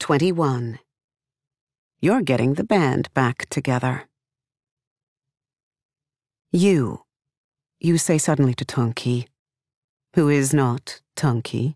21. You're getting the band back together. You say suddenly to Tonki, who is not Tonki.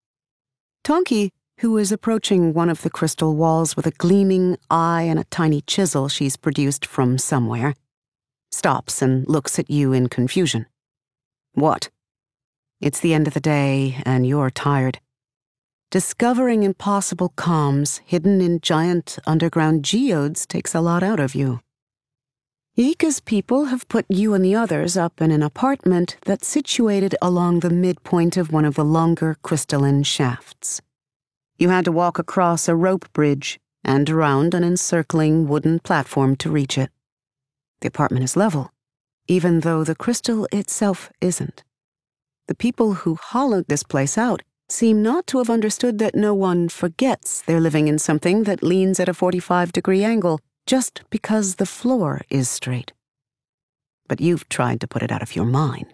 Tonki, who is approaching one of the crystal walls with a gleaming eye and a tiny chisel she's produced from somewhere, stops and looks at you in confusion. What? It's the end of the day, and you're tired. Discovering impossible calms hidden in giant underground geodes takes a lot out of you. Yika's people have put you and the others up in an apartment that's situated along the midpoint of one of the longer crystalline shafts. You had to walk across a rope bridge and around an encircling wooden platform to reach it. The apartment is level, even though the crystal itself isn't. The people who hollowed this place out seem not to have understood that no one forgets they're living in something that leans at a 45-degree angle just because the floor is straight. But you've tried to put it out of your mind.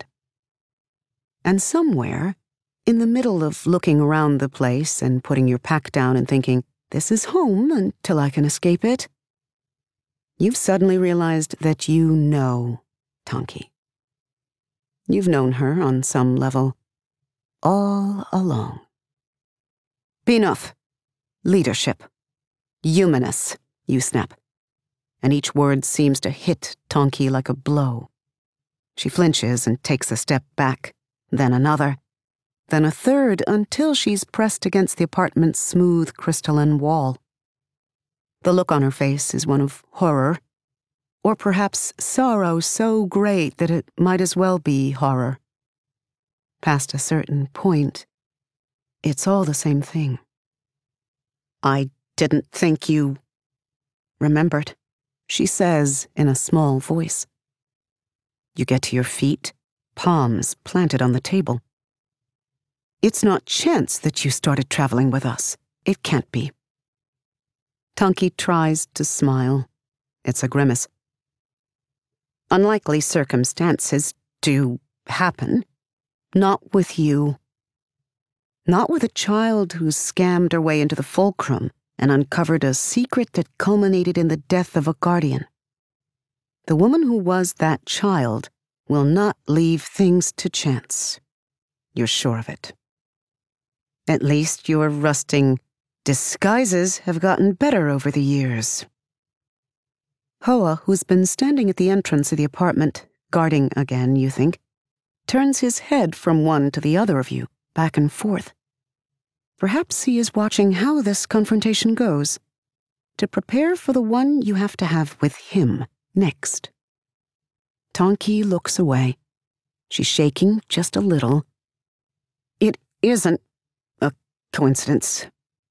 And somewhere, in the middle of looking around the place and putting your pack down and thinking, this is home until I can escape it, you've suddenly realized that you know Tonki. You've known her on some level all along. Be enough. Leadership. Humanness, you snap. And each word seems to hit Tonki like a blow. She flinches and takes a step back, then another, then a third until she's pressed against the apartment's smooth crystalline wall. The look on her face is one of horror, or perhaps sorrow so great that it might as well be horror. Past a certain point, it's all the same thing. I didn't think you remembered, she says in a small voice. You get to your feet, palms planted on the table. It's not chance that you started traveling with us. It can't be. Tonki tries to smile. It's a grimace. Unlikely circumstances do happen. Not with you. Not with a child who scammed her way into the fulcrum and uncovered a secret that culminated in the death of a guardian. The woman who was that child will not leave things to chance. You're sure of it. At least your rusting disguises have gotten better over the years. Hoa, who's been standing at the entrance of the apartment, guarding again, you think, turns his head from one to the other of you, back and forth. Perhaps he is watching how this confrontation goes, to prepare for the one you have to have with him next. Tonki looks away. She's shaking just a little. It isn't a coincidence.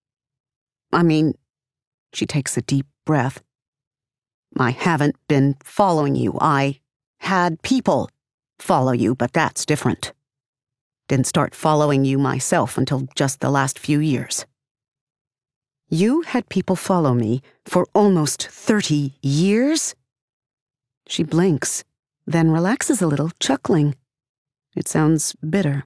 I mean, she takes a deep breath. I haven't been following you. I had people follow you, but that's different. Didn't start following you myself until just the last few years. You had people follow me for almost 30 years? She blinks, then relaxes a little, chuckling. It sounds bitter.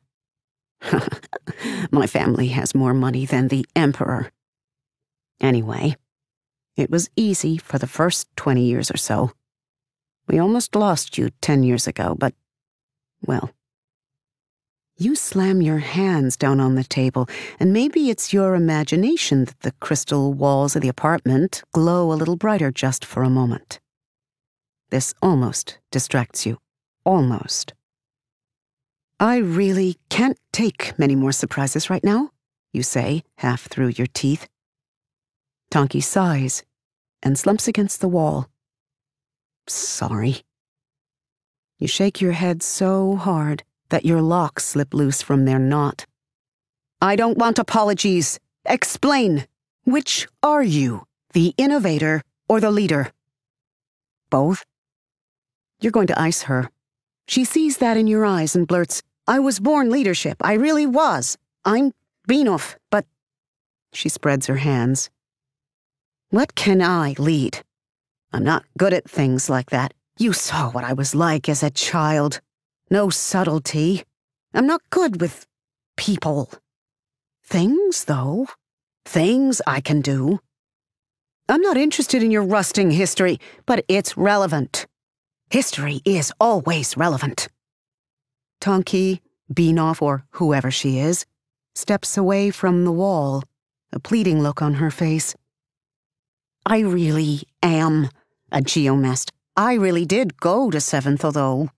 My family has more money than the emperor. Anyway, it was easy for the first 20 years or so. We almost lost you 10 years ago, but, well. You slam your hands down on the table, and maybe it's your imagination that the crystal walls of the apartment glow a little brighter just for a moment. This almost distracts you. Almost. I really can't take many more surprises right now, you say, half through your teeth. Tonki sighs and slumps against the wall. Sorry. You shake your head so hard that your locks slip loose from their knot. I don't want apologies. Explain. Which are you, the innovator or the leader? Both? You're going to ice her. She sees that in your eyes and blurts, I was born leadership. I really was. I'm Benioff, but... She spreads her hands. What can I lead? I'm not good at things like that. You saw what I was like as a child. No subtlety. I'm not good with people. Things, though. things I can do. I'm not interested in your rusting history, but it's relevant. History is always relevant. Tonki, Beanoff, or whoever she is, steps away from the wall, a pleading look on her face. I really am a geomest. I really did go to 7th, although...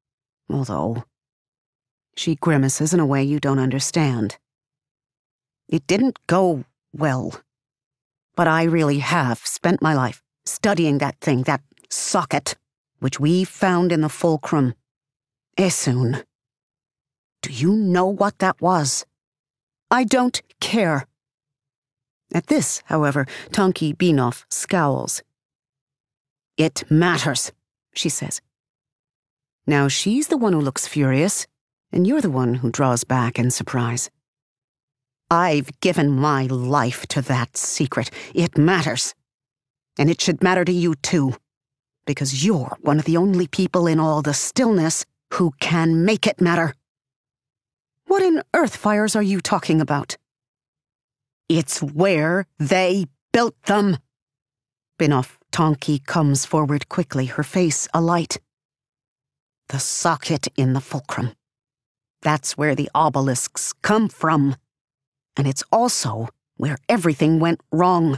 She grimaces in a way you don't understand. It didn't go well. But I really have spent my life studying that thing, that socket, which we found in the fulcrum. Esun. Do you know what that was? I don't care. At this, however, Tonki Beanoff scowls. It matters, she says. Now she's the one who looks furious, and you're the one who draws back in surprise. I've given my life to that secret. It matters. And it should matter to you too, because you're one of the only people in all the stillness who can make it matter. What in earth fires are you talking about? It's where they built them. Beanoff Tonki comes forward quickly, her face alight. The socket in the fulcrum. That's where the obelisks come from. And it's also where everything went wrong.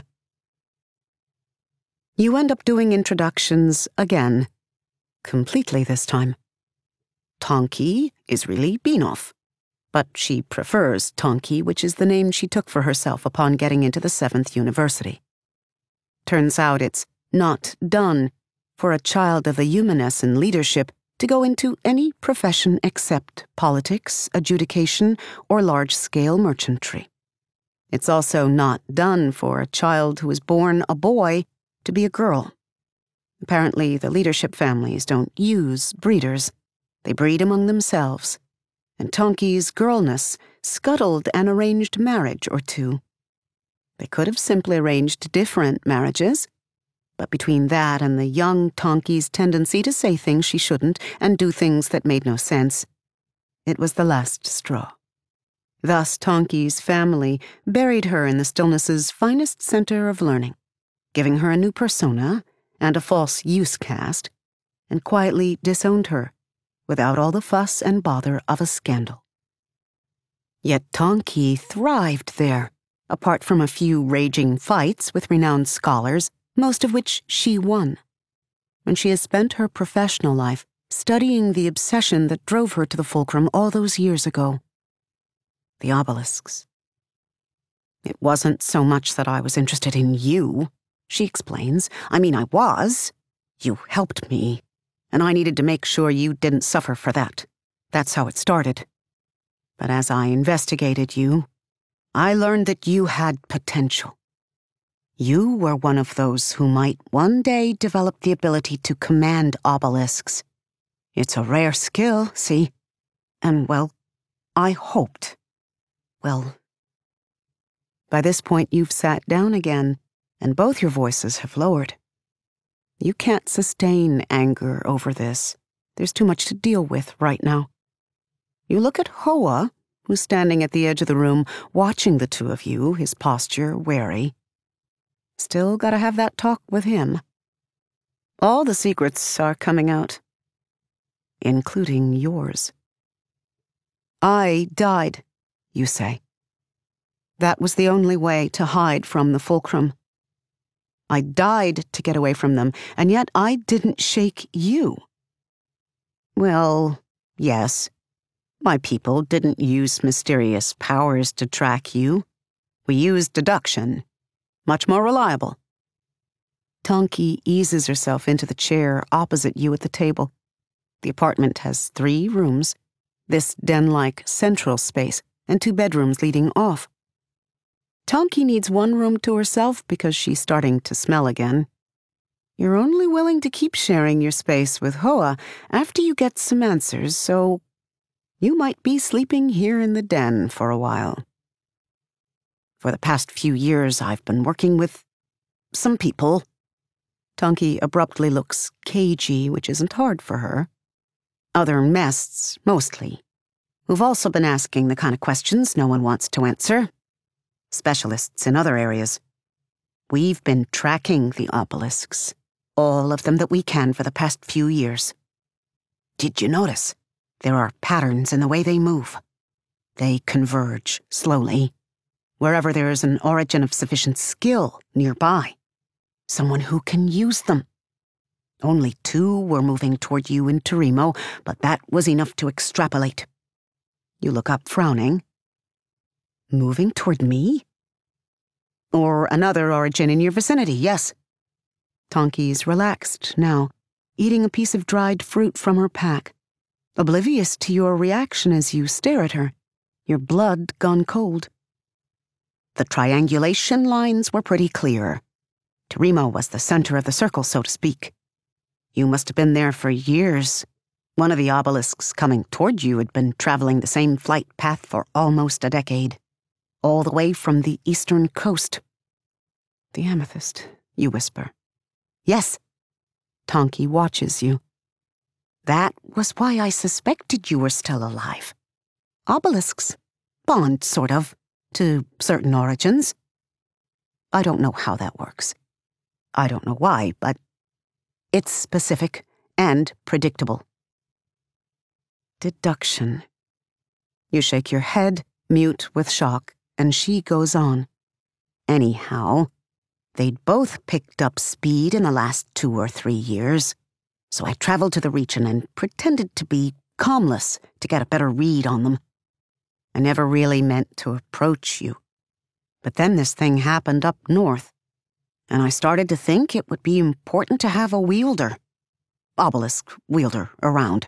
You end up doing introductions again. Completely this time. Tonki is really Beanoff, but she prefers Tonki, which is the name she took for herself upon getting into the 7th university. Turns out it's not done for a child of the Eumenes in leadership to go into any profession except politics, adjudication, or large-scale merchantry. It's also not done for a child who is born a boy to be a girl. Apparently, the leadership families don't use breeders. They breed among themselves. And Tonki's girlness scuttled an arranged marriage or two. They could have simply arranged different marriages, but between that and the young Tonki's tendency to say things she shouldn't and do things that made no sense, it was the last straw. Thus, Tonki's family buried her in the stillness's finest center of learning, giving her a new persona and a false use cast, and quietly disowned her without all the fuss and bother of a scandal. Yet Tonki thrived there, apart from a few raging fights with renowned scholars, most of which she won. And she has spent her professional life studying the obsession that drove her to the fulcrum all those years ago. The obelisks. It wasn't so much that I was interested in you, she explains. I mean, I was. You helped me, and I needed to make sure you didn't suffer for that. That's how it started. But as I investigated you, I learned that you had potential. You were one of those who might one day develop the ability to command obelisks. It's a rare skill, see? And, well, I hoped. Well, by this point you've sat down again, and both your voices have lowered. You can't sustain anger over this. There's too much to deal with right now. You look at Hoa, who's standing at the edge of the room, watching the two of you, his posture wary. Still gotta have that talk with him. All the secrets are coming out, including yours. I died, you say. That was the only way to hide from the fulcrum. I died to get away from them, and yet I didn't shake you. Well, yes. My people didn't use mysterious powers to track you. We used deduction. Much more reliable. Tonki eases herself into the chair opposite you at the table. The apartment has 3 rooms, this den-like central space, and 2 bedrooms leading off. Tonki needs 1 room to herself because she's starting to smell again. You're only willing to keep sharing your space with Hoa after you get some answers, so you might be sleeping here in the den for a while. For the past few years, I've been working with some people. Tonki abruptly looks cagey, which isn't hard for her. Other mests, mostly, who've also been asking the kind of questions no one wants to answer. specialists in other areas. We've been tracking the obelisks, all of them that we can for the past few years. Did you notice? There are patterns in the way they move. They converge slowly, wherever there is an origin of sufficient skill nearby. Someone who can use them. Only 2 were moving toward you in Terimo, but that was enough to extrapolate. You look up, frowning. Moving toward me? Or another origin in your vicinity, yes. Tonki's relaxed now, eating a piece of dried fruit from her pack, oblivious to your reaction as you stare at her, your blood gone cold. The triangulation lines were pretty clear. Terimo was the center of the circle, so to speak. You must have been there for years. One of the obelisks coming toward you had been traveling the same flight path for almost a decade, all the way from the eastern coast. The amethyst, you whisper. Yes. Tonki watches you. That was why I suspected you were still alive. Obelisks bond, sort of, to certain origins. I don't know how that works. I don't know why, but it's specific and predictable. Deduction. You shake your head, mute with shock, and she goes on. Anyhow, they'd both picked up speed in the last 2 or 3 years, so I traveled to the region and pretended to be calmless to get a better read on them. I never really meant to approach you. But then this thing happened up north, and I started to think it would be important to have a wielder, obelisk wielder, around.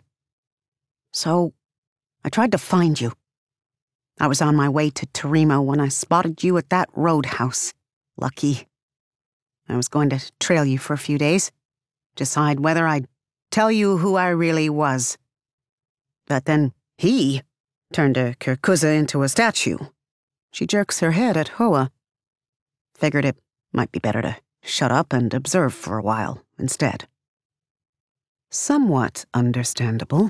So I tried to find you. I was on my way to Terimo when I spotted you at that roadhouse. Lucky. I was going to trail you for a few days, decide whether I'd tell you who I really was. But then he turned a Kirkuza into a statue. She jerks her head at Hoa. Figured it might be better to shut up and observe for a while instead. Somewhat understandable.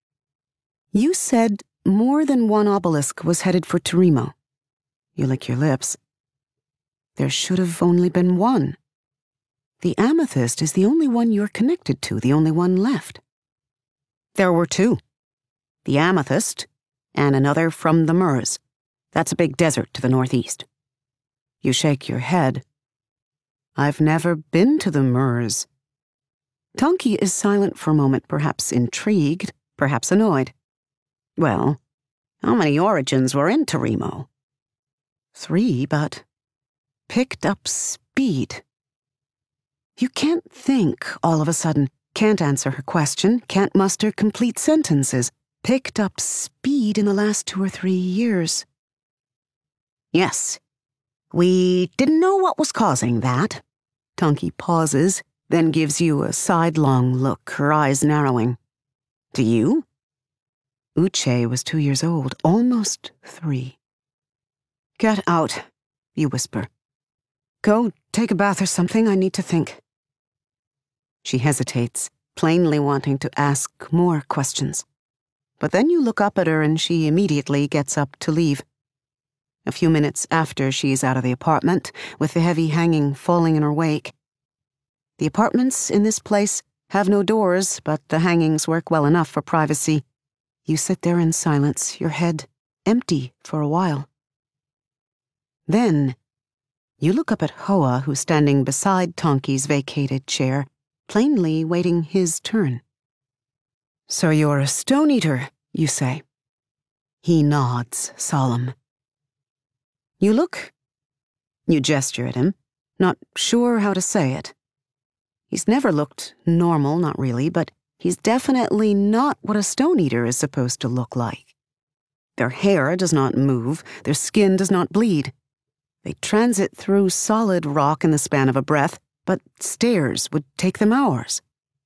You said more than one obelisk was headed for Terimo. You lick your lips. There should have only been one. The amethyst is the only one you're connected to, the only one left. There were 2. The amethyst and another from the Murs. That's a big desert to the northeast. You shake your head. I've never been to the Murs. Tonki is silent for a moment, perhaps intrigued, perhaps annoyed. Well, how many origins were in Terimo? 3, but picked up speed. You can't think all of a sudden, can't answer her question, can't muster complete sentences. Picked up speed in the last 2 or 3 years. Yes. We didn't know what was causing that. Tonki pauses, then gives you a sidelong look, her eyes narrowing. Do you? Uche was 2 years old, almost 3. Get out, you whisper. Go take a bath or something, I need to think. She hesitates, plainly wanting to ask more questions. But then you look up at her and she immediately gets up to leave. A few minutes after she's out of the apartment, with the heavy hanging falling in her wake. The apartments in this place have no doors, but the hangings work well enough for privacy. You sit there in silence, your head empty for a while. Then, you look up at Hoa, who's standing beside Tonki's vacated chair, plainly waiting his turn. So you're a stone eater, you say. He nods, solemn. You look. You gesture at him, not sure how to say it. He's never looked normal, not really, but he's definitely not what a stone eater is supposed to look like. Their hair does not move, their skin does not bleed. They transit through solid rock in the span of a breath, but stairs would take them hours.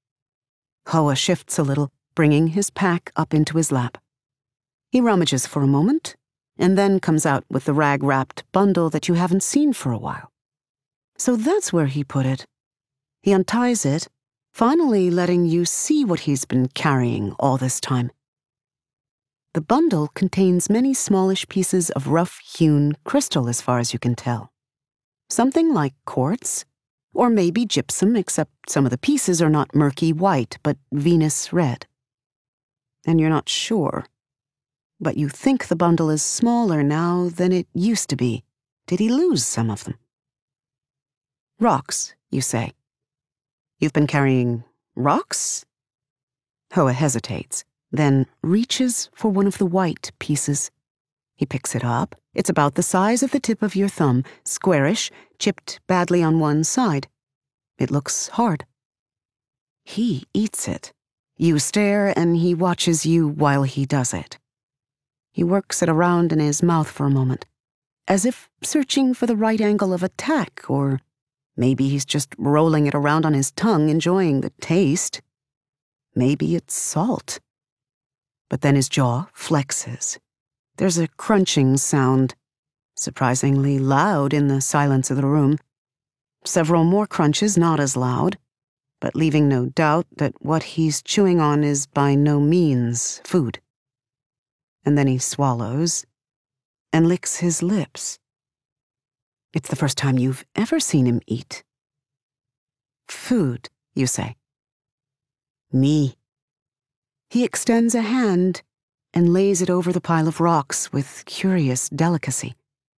Hoa shifts a little, bringing his pack up into his lap. He rummages for a moment, and then comes out with the rag-wrapped bundle that you haven't seen for a while. So that's where he put it. He unties it, finally letting you see what he's been carrying all this time. The bundle contains many smallish pieces of rough-hewn crystal as far as you can tell. Something like quartz, or maybe gypsum, except some of the pieces are not murky white, but Venus red. And you're not sure. But you think the bundle is smaller now than it used to be. Did he lose some of them? Rocks, you say. You've been carrying rocks? Hoa hesitates, then reaches for one of the white pieces. He picks it up. It's about the size of the tip of your thumb, squarish, chipped badly on one side. It looks hard. He eats it. You stare and he watches you while he does it. He works it around in his mouth for a moment, as if searching for the right angle of attack, or maybe he's just rolling it around on his tongue, enjoying the taste. Maybe it's salt. But then his jaw flexes. There's a crunching sound, surprisingly loud in the silence of the room. Several more crunches, not as loud, but leaving no doubt that what he's chewing on is by no means food. And then he swallows and licks his lips. It's the first time you've ever seen him eat. Food, you say. Me. He extends a hand and lays it over the pile of rocks with curious delicacy.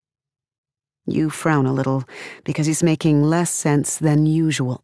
You frown a little because he's making less sense than usual.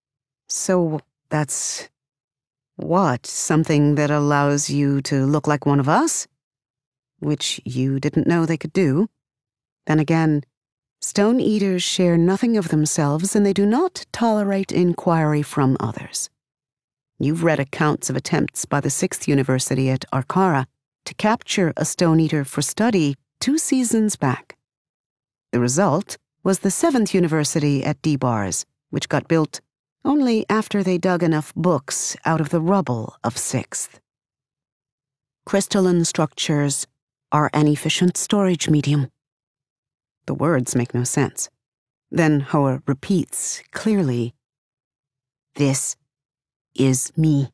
So that's what? Something that allows you to look like one of us? Which you didn't know they could do. Then again, stone eaters share nothing of themselves, and they do not tolerate inquiry from others. You've read accounts of attempts by the 6th University at Arcara to capture a stone eater for study 2 seasons back. The result was the 7th University at D-Bars, which got built only after they dug enough books out of the rubble of 6th. Crystalline structures are an efficient storage medium. The words make no sense. Then Hoa repeats clearly, "This is me."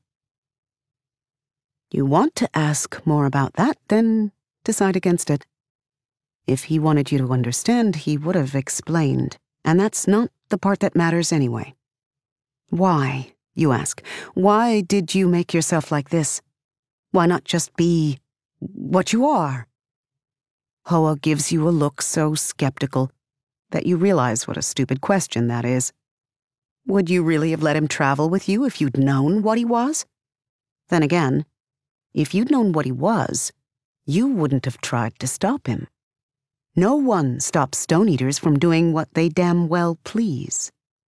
You want to ask more about that, then decide against it. If he wanted you to understand, he would have explained, and that's not the part that matters anyway. Why, you ask, why did you make yourself like this? Why not just be what you are? Hoa gives you a look so skeptical that you realize what a stupid question that is. Would you really have let him travel with you if you'd known what he was? Then again, if you'd known what he was, you wouldn't have tried to stop him. No one stops stone eaters from doing what they damn well please.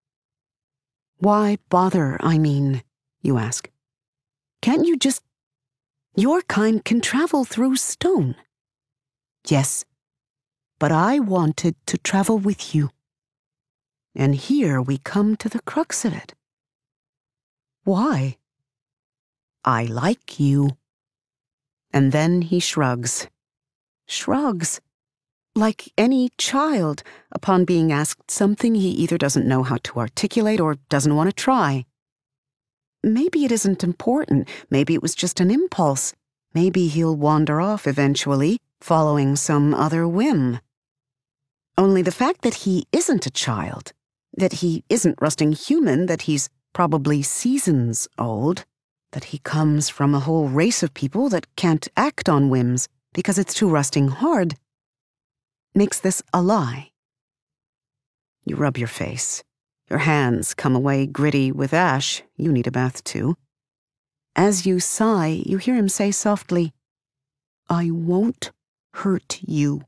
Why bother, I mean, you ask. Can't you just... Your kind can travel through stone. Yes, but I wanted to travel with you. And here we come to the crux of it. Why? I like you. And then he shrugs. Shrugs. Like any child, upon being asked something he either doesn't know how to articulate or doesn't want to try. Maybe it isn't important. Maybe it was just an impulse. Maybe he'll wander off eventually, following some other whim. Only the fact that he isn't a child, that he isn't rusting human, that he's probably seasons old, that he comes from a whole race of people that can't act on whims because it's too rusting hard, makes this a lie. You rub your face. Your hands come away gritty with ash. You need a bath too. As you sigh, you hear him say softly, "I won't hurt you."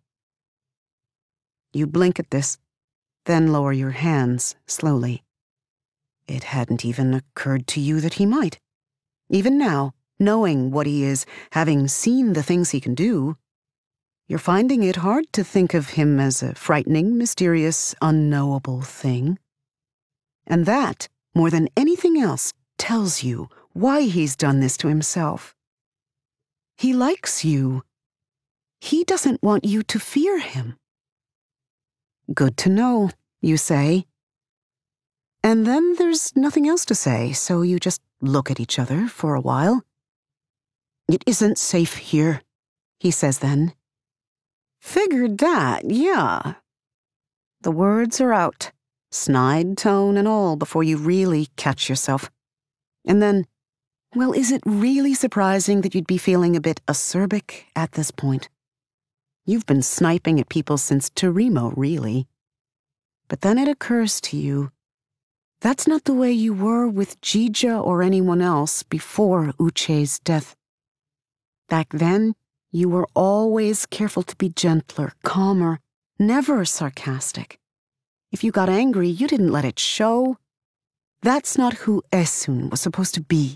You blink at this, then lower your hands slowly. It hadn't even occurred to you that he might. Even now, knowing what he is, having seen the things he can do, you're finding it hard to think of him as a frightening, mysterious, unknowable thing. And that, more than anything else, tells you why he's done this to himself. He likes you. He doesn't want you to fear him. Good to know, you say. And then there's nothing else to say, so you just look at each other for a while. It isn't safe here, he says then. Figured that, yeah. The words are out, snide tone and all, before you really catch yourself. And then, well, is it really surprising that you'd be feeling a bit acerbic at this point? You've been sniping at people since Terimo, really. But then it occurs to you, that's not the way you were with Jija or anyone else before Uche's death. Back then, you were always careful to be gentler, calmer, never sarcastic. If you got angry, you didn't let it show. That's not who Esun was supposed to be.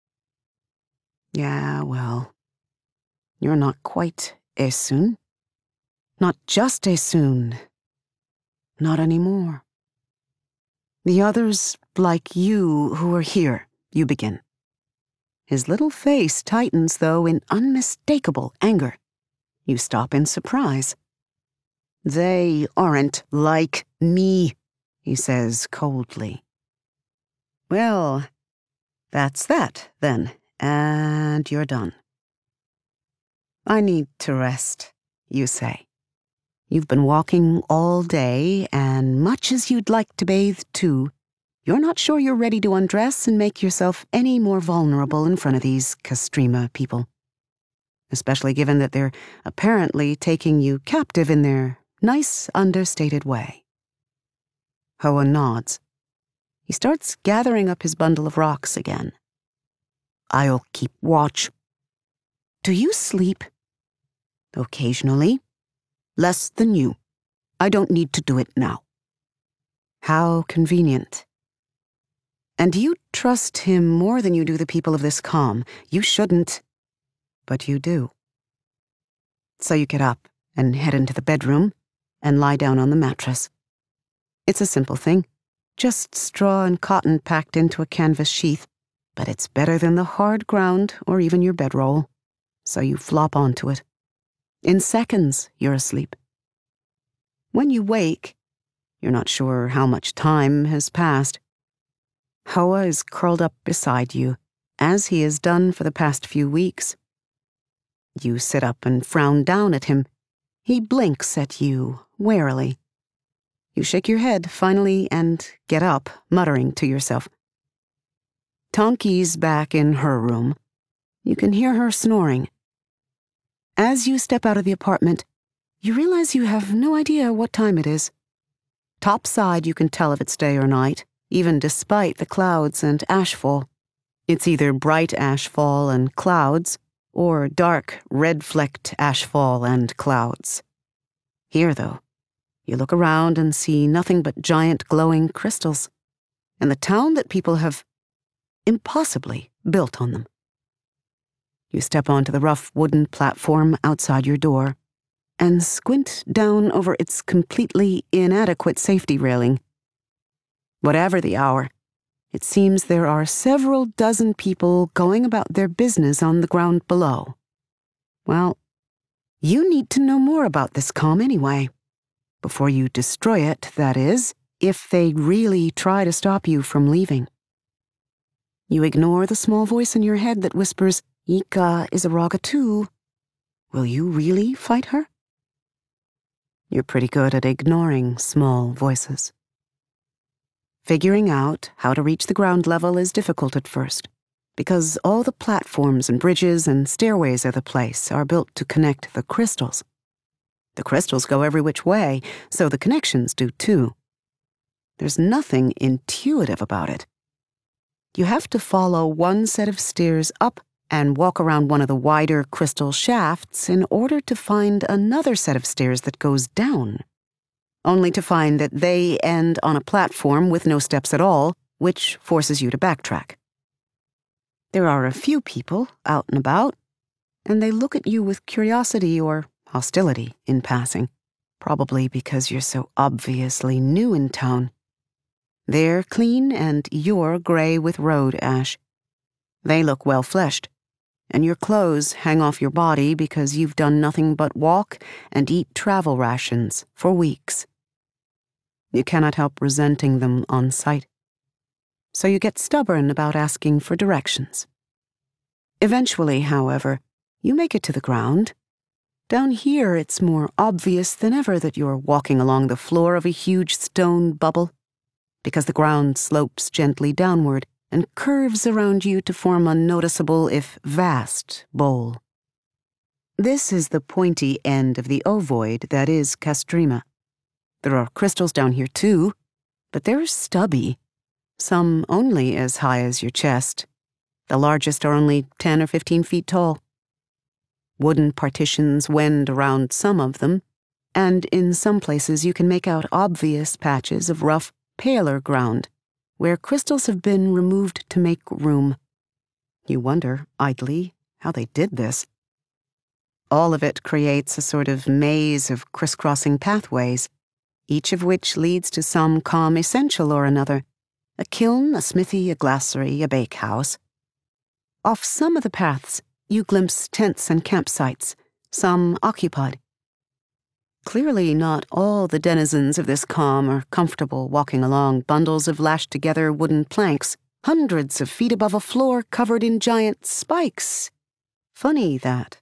Yeah, well, you're not quite Esun. Not just Esun. Not anymore. The others, like you, who are here, you begin. His little face tightens, though, in unmistakable anger. You stop in surprise. They aren't like me, he says coldly. Well, that's that, then, and you're done. I need to rest, you say. You've been walking all day, and much as you'd like to bathe too, you're not sure you're ready to undress and make yourself any more vulnerable in front of these Castrima people. Especially given that they're apparently taking you captive in their nice, understated way. Hoa nods. He starts gathering up his bundle of rocks again. I'll keep watch. Do you sleep? Occasionally. Less than you. I don't need to do it now. How convenient. And you trust him more than you do the people of this calm. You shouldn't, but you do. So you get up and head into the bedroom and lie down on the mattress. It's a simple thing, just straw and cotton packed into a canvas sheath, but it's better than the hard ground or even your bedroll. So you flop onto it. In seconds, you're asleep. When you wake, you're not sure how much time has passed. Hoa is curled up beside you, as he has done for the past few weeks. You sit up and frown down at him. He blinks at you, warily. You shake your head, finally, and get up, muttering to yourself. Tonki's back in her room. You can hear her snoring. As you step out of the apartment, you realize you have no idea what time it is. Topside, you can tell if it's day or night, even despite the clouds and ashfall. It's either bright ashfall and clouds, or dark, red-flecked ashfall and clouds. Here, though, you look around and see nothing but giant glowing crystals, and the town that people have impossibly built on them. You step onto the rough wooden platform outside your door and squint down over its completely inadequate safety railing. Whatever the hour, it seems there are several dozen people going about their business on the ground below. Well, you need to know more about this calm anyway. Before you destroy it, that is, if they really try to stop you from leaving. You ignore the small voice in your head that whispers, Ika is a Raga too. Will you really fight her? You're pretty good at ignoring small voices. Figuring out how to reach the ground level is difficult at first, because all the platforms and bridges and stairways of the place are built to connect the crystals. The crystals go every which way, so the connections do too. There's nothing intuitive about it. You have to follow one set of stairs up and walk around one of the wider crystal shafts in order to find another set of stairs that goes down, only to find that they end on a platform with no steps at all, which forces you to backtrack. There are a few people out and about, and they look at you with curiosity or hostility in passing, probably because you're so obviously new in town. They're clean and you're gray with road ash. They look well-fleshed, and your clothes hang off your body because you've done nothing but walk and eat travel rations for weeks. You cannot help resenting them on sight, so you get stubborn about asking for directions. Eventually, however, you make it to the ground, Down here, it's more obvious than ever that you're walking along the floor of a huge stone bubble, because the ground slopes gently downward and curves around you to form a noticeable, if vast, bowl. This is the pointy end of the ovoid that is Castrema. There are crystals down here too, but they're stubby, some only as high as your chest. The largest are only 10 or 15 feet tall. Wooden partitions wend around some of them, and in some places you can make out obvious patches of rough, paler ground, where crystals have been removed to make room. You wonder, idly, how they did this. All of it creates a sort of maze of crisscrossing pathways, each of which leads to some calm essential or another: a kiln, a smithy, a glacier, a bakehouse. Off some of the paths, you glimpse tents and campsites, some occupied. Clearly not all the denizens of this calm are comfortable walking along bundles of lashed-together wooden planks, hundreds of feet above a floor covered in giant spikes. Funny that.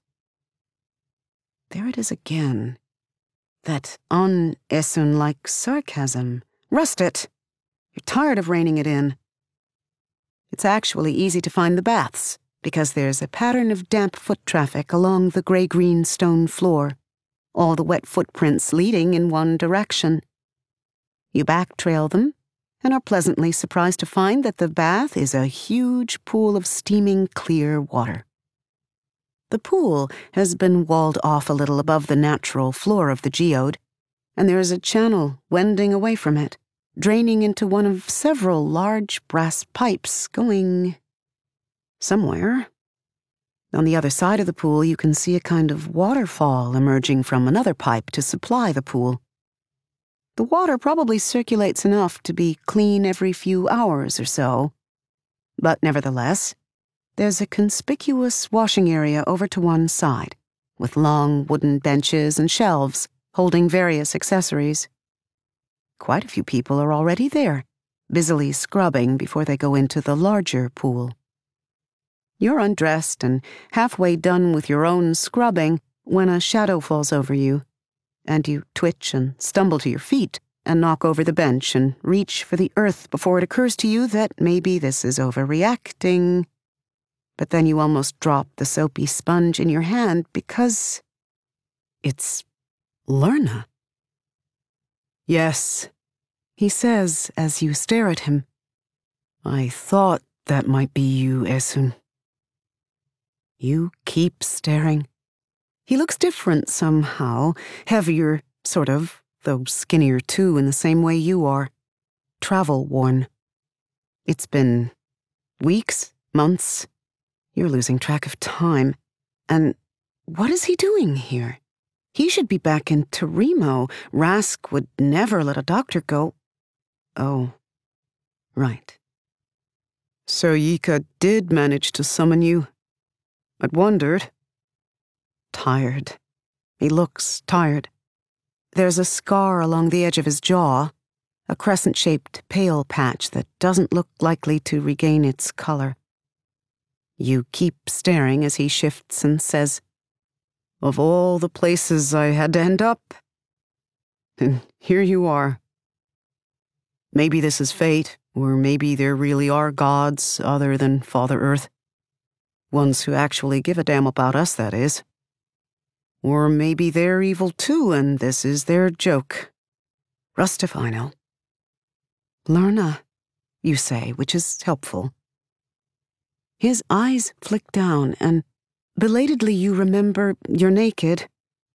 There it is again. That un-Essun-like sarcasm. Rust it! You're tired of reining it in. It's actually easy to find the baths, because there's a pattern of damp foot traffic along the grey-green stone floor, all the wet footprints leading in one direction. You backtrail them, and are pleasantly surprised to find that the bath is a huge pool of steaming clear water. The pool has been walled off a little above the natural floor of the geode, and there is a channel wending away from it, draining into one of several large brass pipes going somewhere. On the other side of the pool, you can see a kind of waterfall emerging from another pipe to supply the pool. The water probably circulates enough to be clean every few hours or so, but nevertheless, there's a conspicuous washing area over to one side, with long wooden benches and shelves holding various accessories. Quite a few people are already there, busily scrubbing before they go into the larger pool. You're undressed and halfway done with your own scrubbing when a shadow falls over you, and you twitch and stumble to your feet and knock over the bench and reach for the earth before it occurs to you that maybe this is overreacting. But then you almost drop the soapy sponge in your hand because it's Lorna. Yes, he says as you stare at him. I thought that might be you, Essun. You keep staring. He looks different somehow, heavier, sort of, though skinnier too in the same way you are. Travel-worn. It's been weeks, months. You're losing track of time. And what is he doing here? He should be back in Terimo. Rask would never let a doctor go. Oh, right. So Yika did manage to summon you. I'd wondered. Tired. He looks tired. There's a scar along the edge of his jaw, a crescent-shaped pale patch that doesn't look likely to regain its color. You keep staring as he shifts and says, Of all the places I had to end up, and here you are. Maybe this is fate, or maybe there really are gods other than Father Earth. Ones who actually give a damn about us, that is. Or maybe they're evil too, and this is their joke. Rust if I know. Lorna, you say, which is helpful. His eyes flick down, and belatedly you remember you're naked.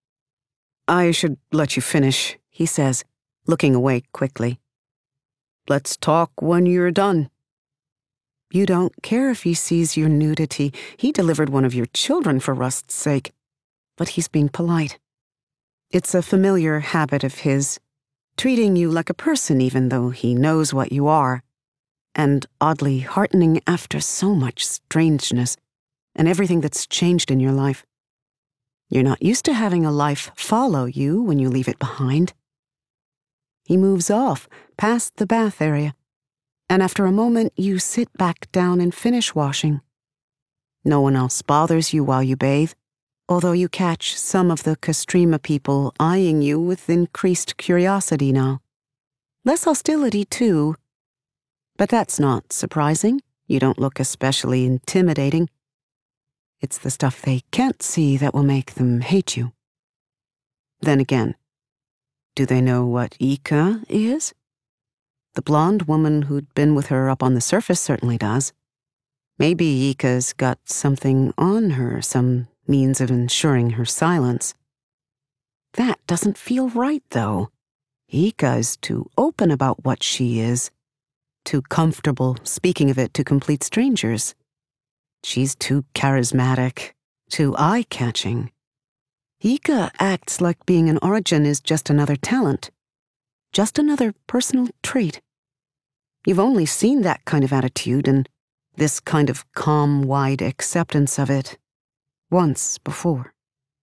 I should let you finish, he says, looking away quickly. Let's talk when you're done. You don't care if he sees your nudity. He delivered one of your children for Rust's sake. But he's being polite. It's a familiar habit of his, treating you like a person even though he knows what you are, and oddly heartening after so much strangeness and everything that's changed in your life. You're not used to having a life follow you when you leave it behind. He moves off, past the bath area, and after a moment you sit back down and finish washing. No one else bothers you while you bathe. although you catch some of the Kostrima people eyeing you with increased curiosity now. Less hostility, too. But that's not surprising. You don't look especially intimidating. It's the stuff they can't see that will make them hate you. Then again, do they know what Ika is? The blonde woman who'd been with her up on the surface certainly does. Maybe Ika's got something on her, some means of ensuring her silence. That doesn't feel right, though. Ika's too open about what she is, too comfortable speaking of it to complete strangers. She's too charismatic, too eye-catching. Ika acts like being an origin is just another talent, just another personal trait. You've only seen that kind of attitude and this kind of calm, wide acceptance of it once before.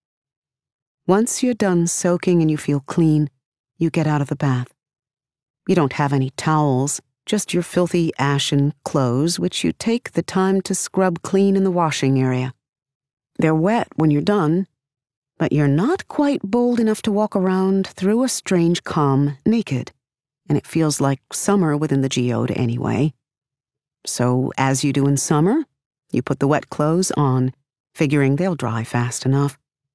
Once you're done soaking and you feel clean, you get out of the bath. You don't have any towels, just your filthy ashen clothes, which you take the time to scrub clean in the washing area. They're wet when you're done, but you're not quite bold enough to walk around through a strange calm naked, and it feels like summer within the geode anyway. So, as you do in summer, you put the wet clothes on, figuring they'll dry fast enough.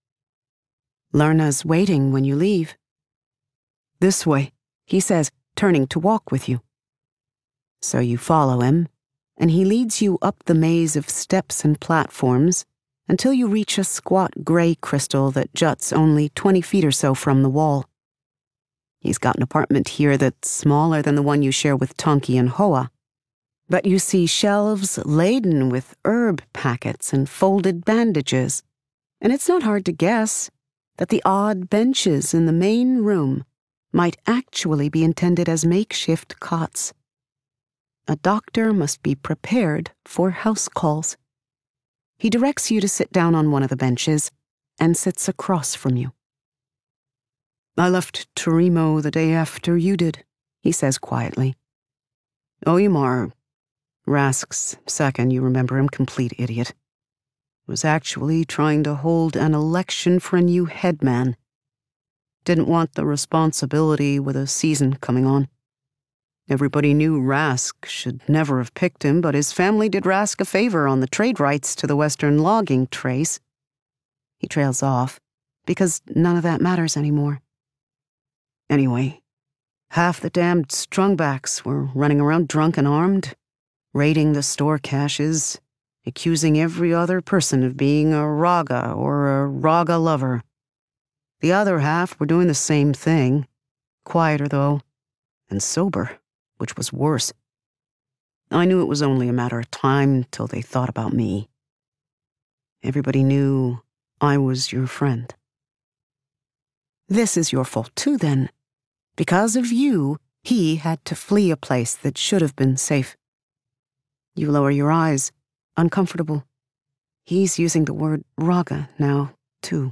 Lerna's waiting when you leave. This way, he says, turning to walk with you. So you follow him, and he leads you up the maze of steps and platforms until you reach a squat gray crystal that juts only 20 feet or so from the wall. He's got an apartment here that's smaller than the one you share with Tonki and Hoa, but you see shelves laden with herb packets and folded bandages, and it's not hard to guess that the odd benches in the main room might actually be intended as makeshift cots. A doctor must be prepared for house calls. He directs you to sit down on one of the benches and sits across from you. I left Torimo the day after you did, he says quietly. Oyamar, Rask's second, you remember him, complete idiot, was actually trying to hold an election for a new headman. Didn't want the responsibility with a season coming on. Everybody knew Rask should never have picked him, but his family did Rask a favor on the trade rights to the western logging trace. He trails off, because none of that matters anymore. Anyway, half the damned strongbacks were running around drunk and armed, raiding the store caches, accusing every other person of being a Raga or a Raga lover. The other half were doing the same thing, quieter though, and sober, which was worse. I knew it was only a matter of time till they thought about me. Everybody knew I was your friend. This is your fault too, then. Because of you, he had to flee a place that should have been safe. You lower your eyes, uncomfortable. He's using the word Raga now, too.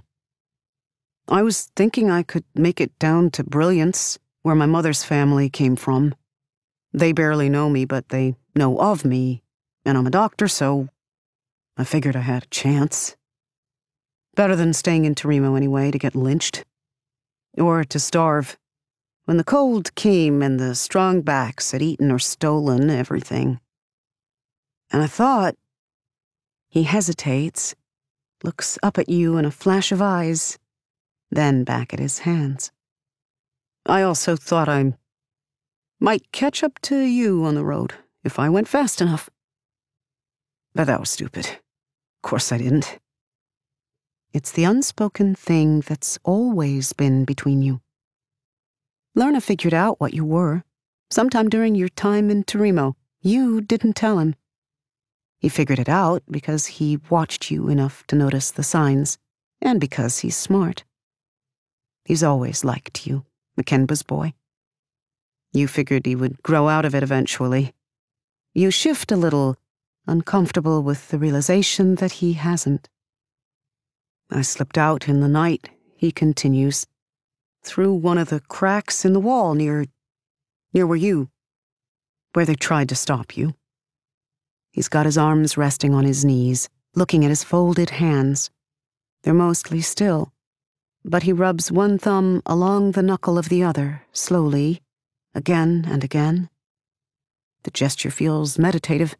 I was thinking I could make it down to Brilliance, where my mother's family came from. They barely know me, but they know of me, and I'm a doctor, so I figured I had a chance. Better than staying in Torimo anyway to get lynched. Or to starve. When the cold came and the strongbacks had eaten or stolen everything. And I thought... He hesitates, looks up at you in a flash of eyes, then back at his hands. I also thought I might catch up to you on the road if I went fast enough. But that was stupid. Of course I didn't. It's the unspoken thing that's always been between you. Lerna figured out what you were, sometime during your time in Torimo. You didn't tell him. He figured it out because he watched you enough to notice the signs, and because he's smart. He's always liked you, Makenba's boy. You figured he would grow out of it eventually. You shift a little, uncomfortable with the realization that he hasn't. I slipped out in the night, he continues, through one of the cracks in the wall near where they tried to stop you. He's got his arms resting on his knees, looking at his folded hands. They're mostly still, but he rubs one thumb along the knuckle of the other, slowly, again and again. The gesture feels meditative.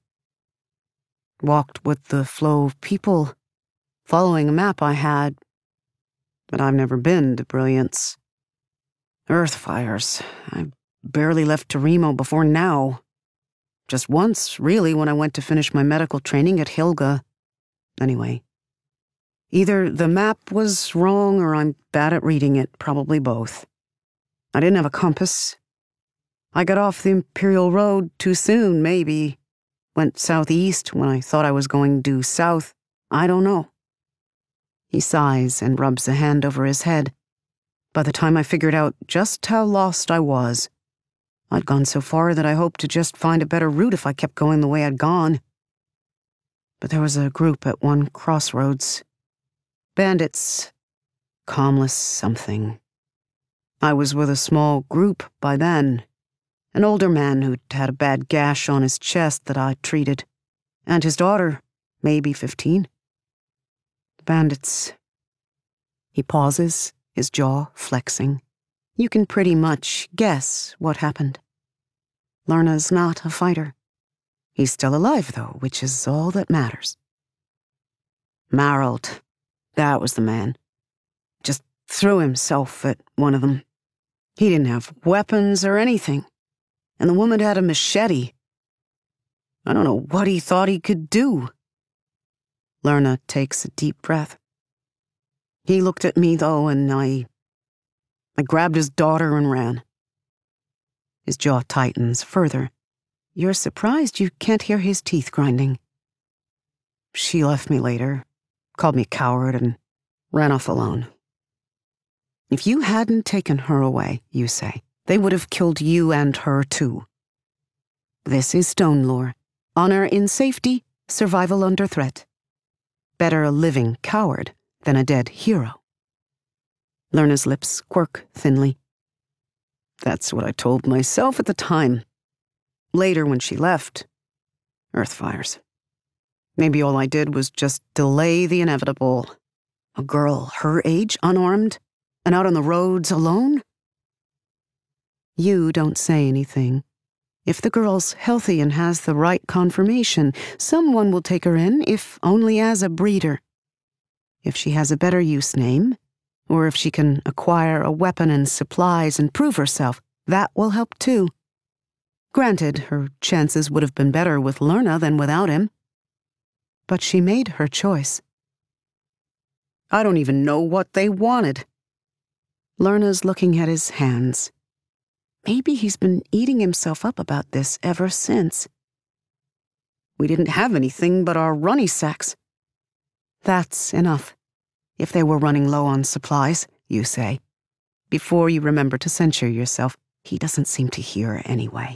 Walked with the flow of people, following a map I had, but I've never been to Brilliance. Earth fires. I barely left Terimo before now. Just once, really, when I went to finish my medical training at Hilga. Anyway, either the map was wrong or I'm bad at reading it, probably both. I didn't have a compass. I got off the Imperial Road too soon, maybe. Went southeast when I thought I was going due south. I don't know. He sighs and rubs a hand over his head. By the time I figured out just how lost I was, I'd gone so far that I hoped to just find a better route if I kept going the way I'd gone. But there was a group at one crossroads. Bandits. Calmless something. I was with a small group by then. An older man who'd had a bad gash on his chest that I treated. And his daughter, maybe 15. The bandits. He pauses, his jaw flexing. You can pretty much guess what happened. Lorna's not a fighter. He's still alive, though, which is all that matters. Marald. That was the man. Just threw himself at one of them. He didn't have weapons or anything. And the woman had a machete. I don't know what he thought he could do. Lorna takes a deep breath. He looked at me, though, and I grabbed his daughter and ran. His jaw tightens further. You're surprised you can't hear his teeth grinding. She left me later, called me a coward, and ran off alone. If you hadn't taken her away, you say, they would have killed you and her too. This is stone lore. Honor in safety, survival under threat. Better a living coward than a dead hero. Lorna's lips quirk thinly. That's what I told myself at the time. Later, when she left, earth fires. Maybe all I did was just delay the inevitable. A girl her age, unarmed, and out on the roads alone? You don't say anything. If the girl's healthy and has the right conformation, someone will take her in, if only as a breeder. If she has a better use name, or if she can acquire a weapon and supplies and prove herself, that will help too. Granted, her chances would have been better with Lorna than without him. But she made her choice. I don't even know what they wanted. Lorna's looking at his hands. Maybe he's been eating himself up about this ever since. We didn't have anything but our runny sacks. That's enough. If they were running low on supplies, you say. Before you remember to censure yourself, he doesn't seem to hear anyway.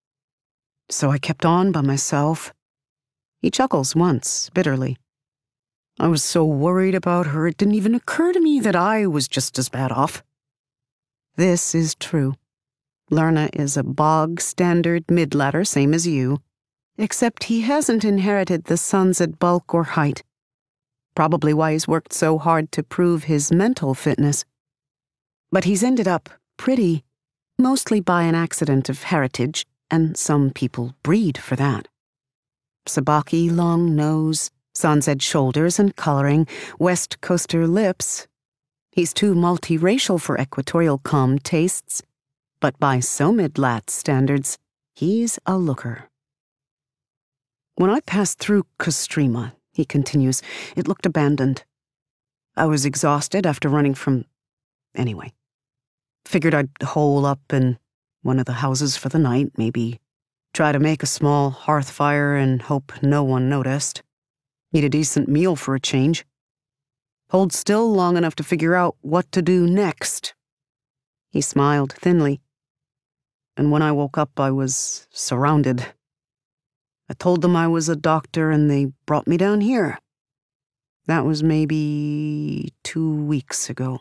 So I kept on by myself. He chuckles once, bitterly. I was so worried about her, it didn't even occur to me that I was just as bad off. This is true. Lorna is a bog-standard mid-ladder, same as you, except he hasn't inherited the sons at bulk or height. Probably why he's worked so hard to prove his mental fitness. But he's ended up pretty, mostly by an accident of heritage, and some people breed for that. Sabaki long nose, Sans-Edge shoulders and coloring, West Coaster lips. He's too multiracial for equatorial calm tastes, but by Somid-Lat standards, he's a looker. When I passed through Kostrima, he continues, it looked abandoned. I was exhausted after running from... Anyway. Figured I'd hole up in one of the houses for the night, maybe try to make a small hearth fire and hope no one noticed. Eat a decent meal for a change. Hold still long enough to figure out what to do next. He smiled thinly. And when I woke up, I was surrounded. I told them I was a doctor and they brought me down here. That was maybe 2 weeks ago.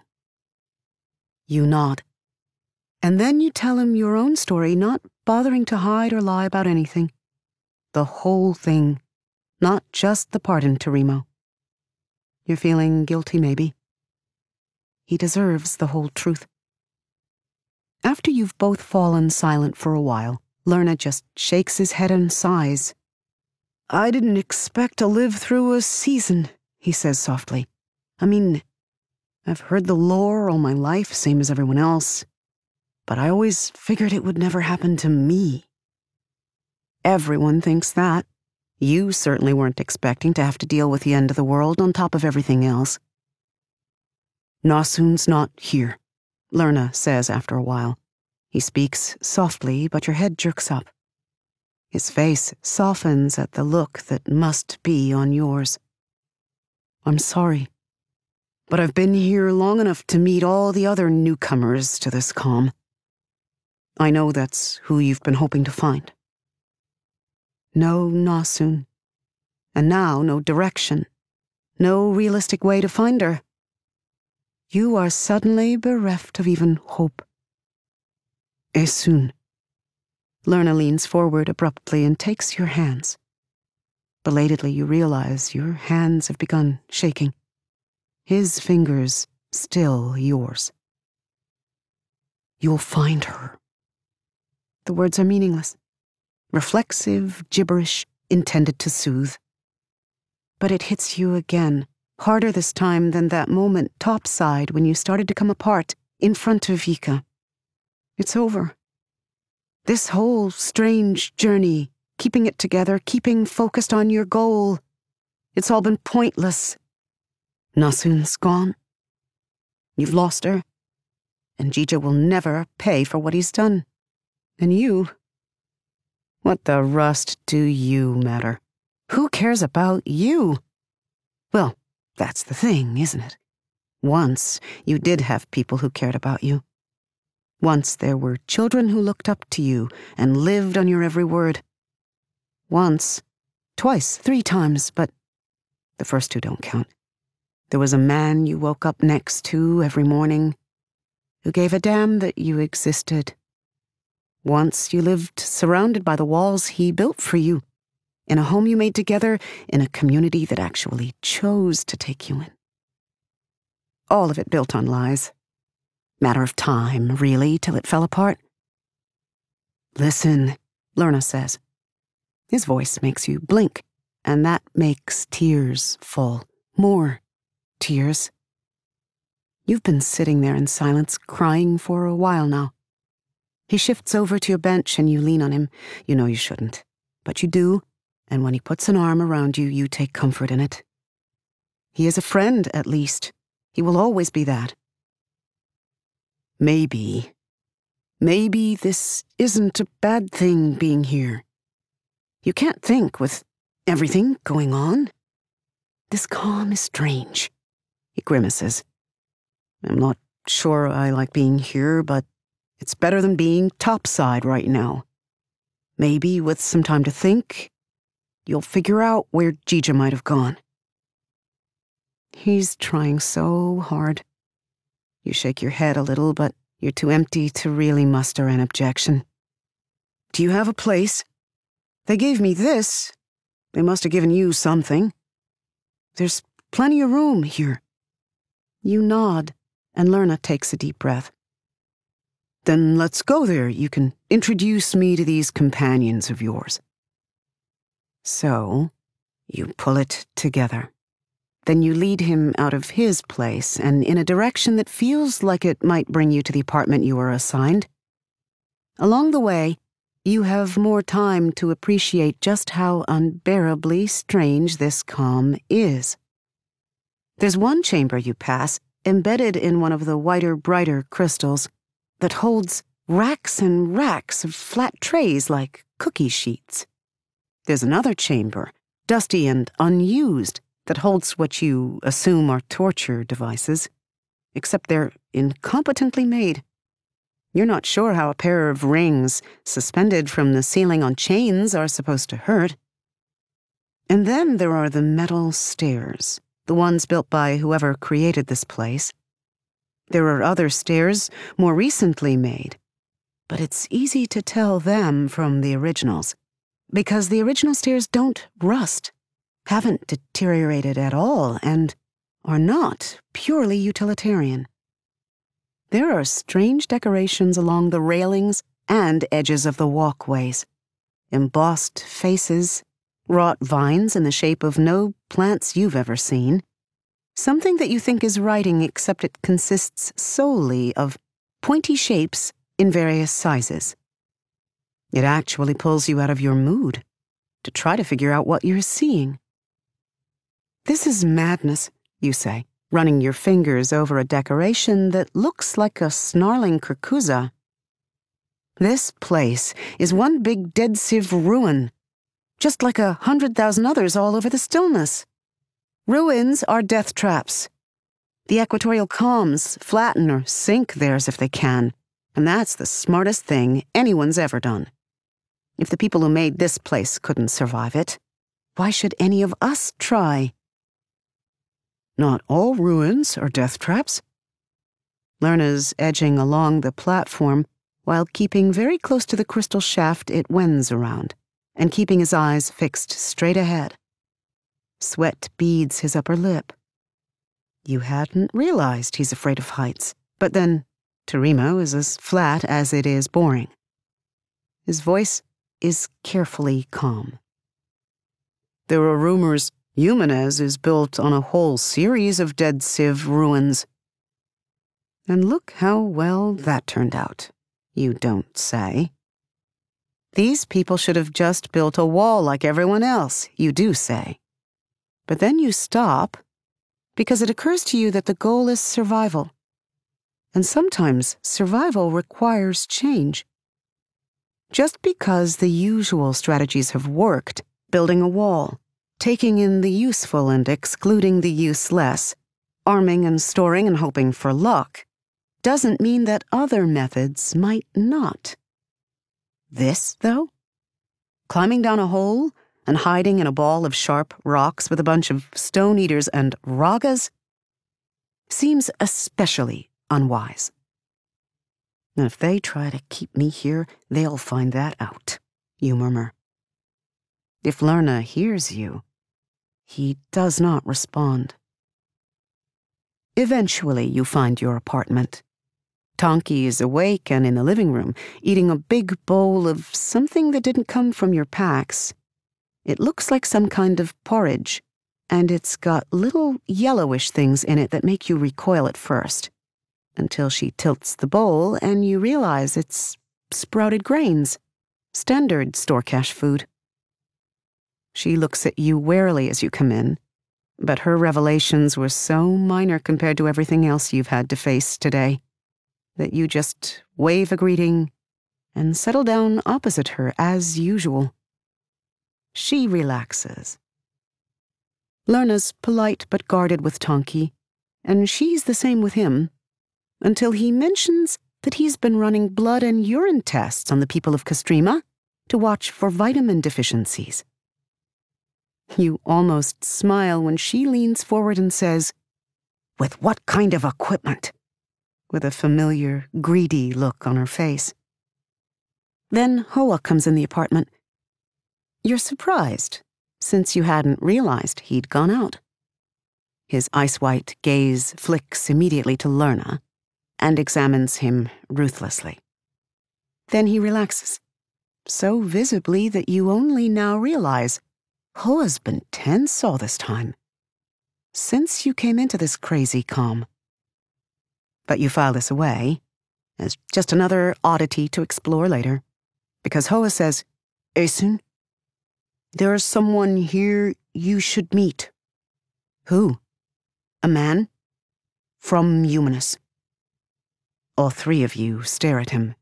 You nod. And then you tell him your own story, not bothering to hide or lie about anything. The whole thing, not just the part in Terimo. You're feeling guilty, maybe. He deserves the whole truth. After you've both fallen silent for a while, Lerna just shakes his head and sighs. I didn't expect to live through a season, he says softly. I mean, I've heard the lore all my life, same as everyone else, but I always figured it would never happen to me. Everyone thinks that. You certainly weren't expecting to have to deal with the end of the world on top of everything else. Nasun's not here, Lerna says after a while. He speaks softly, but your head jerks up. His face softens at the look that must be on yours. I'm sorry, but I've been here long enough to meet all the other newcomers to this calm. I know that's who you've been hoping to find. No Nasun. And now no direction. No realistic way to find her. You are suddenly bereft of even hope. Esun. Lerna leans forward abruptly and takes your hands. Belatedly, you realize your hands have begun shaking. His fingers still yours. You'll find her. The words are meaningless. Reflexive gibberish intended to soothe. But it hits you again, harder this time than that moment topside when you started to come apart in front of Vika. It's over. This whole strange journey, keeping it together, keeping focused on your goal, it's all been pointless. Nasun's gone. You've lost her, and Jija will never pay for what he's done. And you? What the rust do you matter? Who cares about you? Well, that's the thing, isn't it? Once you did have people who cared about you. Once there were children who looked up to you and lived on your every word. Once, twice, 3 times, but the first 2 don't count. There was a man you woke up next to every morning who gave a damn that you existed. Once you lived surrounded by the walls he built for you, in a home you made together, in a community that actually chose to take you in. All of it built on lies. Matter of time, really, till it fell apart. Listen, Lerna says. His voice makes you blink, and that makes tears fall. More tears. You've been sitting there in silence, crying for a while now. He shifts over to your bench and you lean on him. You know you shouldn't, but you do, and when he puts an arm around you, you take comfort in it. He is a friend, at least. He will always be that. Maybe this isn't a bad thing being here. You can't think with everything going on. This calm is strange. He grimaces. I'm not sure I like being here, but it's better than being topside right now. Maybe with some time to think, you'll figure out where Jija might have gone. He's trying so hard. You shake your head a little, but you're too empty to really muster an objection. Do you have a place? They gave me this. They must have given you something. There's plenty of room here. You nod, and Lerna takes a deep breath. Then let's go there. You can introduce me to these companions of yours. So, you pull it together. Then you lead him out of his place and in a direction that feels like it might bring you to the apartment you were assigned. Along the way, you have more time to appreciate just how unbearably strange this calm is. There's one chamber you pass, embedded in one of the whiter, brighter crystals, that holds racks and racks of flat trays like cookie sheets. There's another chamber, dusty and unused, that holds what you assume are torture devices, except they're incompetently made. You're not sure how a pair of rings suspended from the ceiling on chains are supposed to hurt. And then there are the metal stairs, the ones built by whoever created this place. There are other stairs more recently made, but it's easy to tell them from the originals, because the original stairs don't rust, haven't deteriorated at all, and are not purely utilitarian. There are strange decorations along the railings and edges of the walkways, embossed faces, wrought vines in the shape of no plants you've ever seen, something that you think is writing except it consists solely of pointy shapes in various sizes. It actually pulls you out of your mood to try to figure out what you're seeing. This is madness, you say, running your fingers over a decoration that looks like a snarling Kirkuza. This place is one big dead civ ruin, just like 100,000 others all over the stillness. Ruins are death traps. The equatorial calms flatten or sink theirs if they can, and that's the smartest thing anyone's ever done. If the people who made this place couldn't survive it, why should any of us try? Not all ruins are death traps. Lerna's edging along the platform while keeping very close to the crystal shaft it wends around, and keeping his eyes fixed straight ahead. Sweat beads his upper lip. You hadn't realized he's afraid of heights, but then Terimo is as flat as it is boring. His voice is carefully calm. There are rumors Eumenes is built on a whole series of dead civ ruins. And look how well that turned out, you don't say. These people should have just built a wall like everyone else, you do say. But then you stop, because it occurs to you that the goal is survival. And sometimes survival requires change. Just because the usual strategies have worked, building a wall, taking in the useful and excluding the useless, arming and storing and hoping for luck, doesn't mean that other methods might not. This, though? Climbing down a hole and hiding in a ball of sharp rocks with a bunch of stone eaters and ragas seems especially unwise. And if they try to keep me here, they'll find that out, you murmur. If Lerna hears you, he does not respond. Eventually, you find your apartment. Tonki is awake and in the living room, eating a big bowl of something that didn't come from your packs. It looks like some kind of porridge, and it's got little yellowish things in it that make you recoil at first, until she tilts the bowl and you realize it's sprouted grains, standard store cash food. She looks at you warily as you come in, but her revelations were so minor compared to everything else you've had to face today that you just wave a greeting and settle down opposite her as usual. She relaxes. Lerna's polite but guarded with Tonki, and she's the same with him, until he mentions that he's been running blood and urine tests on the people of Castrima to watch for vitamin deficiencies. You almost smile when she leans forward and says, "With what kind of equipment?" with a familiar, greedy look on her face. Then Hoa comes in the apartment. You're surprised, since you hadn't realized he'd gone out. His ice-white gaze flicks immediately to Lerna and examines him ruthlessly. Then he relaxes, so visibly that you only now realize Hoa's been tense all this time, since you came into this crazy calm. But you file this away as just another oddity to explore later, because Hoa says, "Aesun, there's someone here you should meet." "Who?" "A man from Eumenes." All three of you stare at him.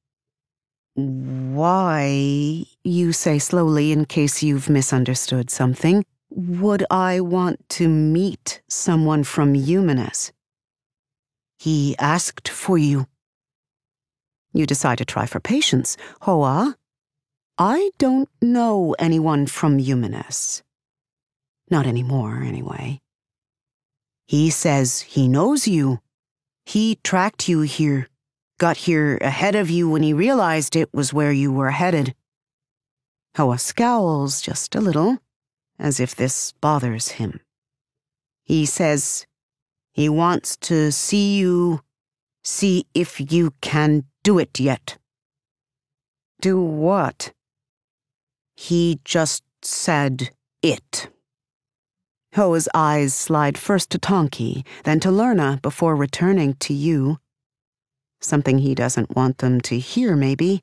"Why," you say slowly in case you've misunderstood something, "would I want to meet someone from Eumenes?" "He asked for you." You decide to try for patience. "Hoa, I don't know anyone from Eumenes. Not anymore, anyway." "He says he knows you. He tracked you here, got here ahead of you when he realized it was where you were headed." Hoa scowls just a little, as if this bothers him. "He says He wants to see if you can do it yet. Do what? He just said it. Hoa's eyes slide first to Tonki, then to Lerna before returning to you. Something he doesn't want them to hear, maybe.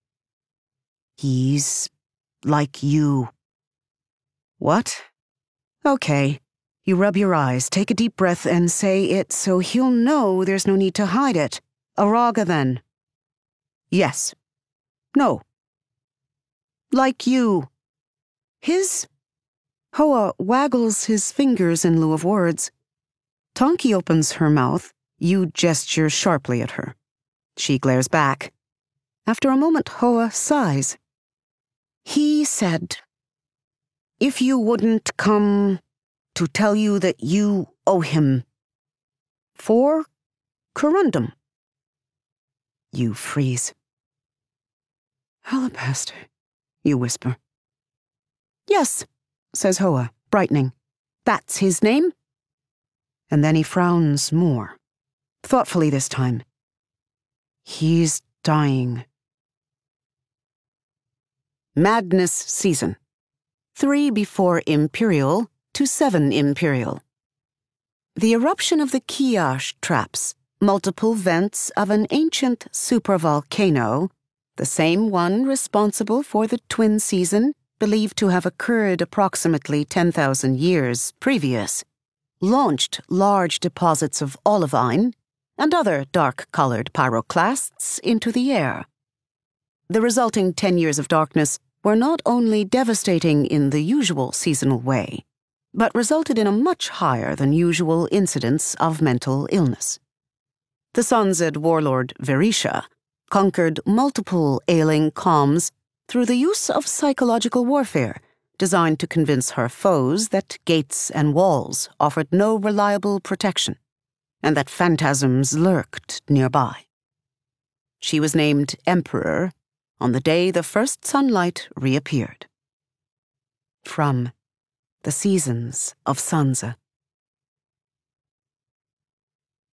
He's like you. What? Okay. You rub your eyes, take a deep breath, and say it so he'll know there's no need to hide it. Araga, then. Yes. No. Like you. His? Hoa waggles his fingers in lieu of words. Tonki opens her mouth. You gesture sharply at her. She glares back. After a moment, Hoa sighs. He said, if you wouldn't come to tell you that you owe him. For Corundum. You freeze. Alabaster, you whisper. Yes, says Hoa, brightening. That's his name? And then he frowns more. Thoughtfully this time. He's dying. Madness season. 3 before Imperial to 7 Imperial. The eruption of the Kiash traps multiple vents of an ancient supervolcano, the same one responsible for the twin season, believed to have occurred approximately 10,000 years previous, launched large deposits of olivine and other dark-colored pyroclasts into the air. The resulting 10 years of darkness were not only devastating in the usual seasonal way, but resulted in a much higher than usual incidence of mental illness. The Sunzed warlord Verisha conquered multiple ailing calms through the use of psychological warfare designed to convince her foes that gates and walls offered no reliable protection, and that phantasms lurked nearby. She was named Emperor on the day the first sunlight reappeared. From The Seasons of Sansa.